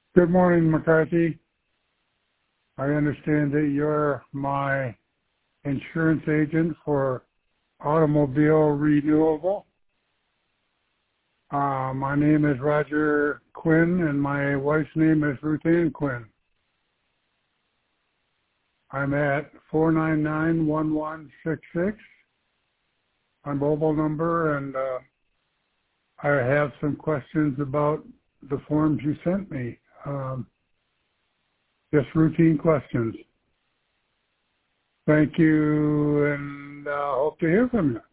Good morning, McCarthy. I understand that you're my insurance agent for automobile renewable. My name is Roger Quinn, and my wife's name is Ruth Ann Quinn. I'm at 499-1166 on mobile number, and I have some questions about the forms you sent me. Just routine questions. Thank you, and hope to hear from you.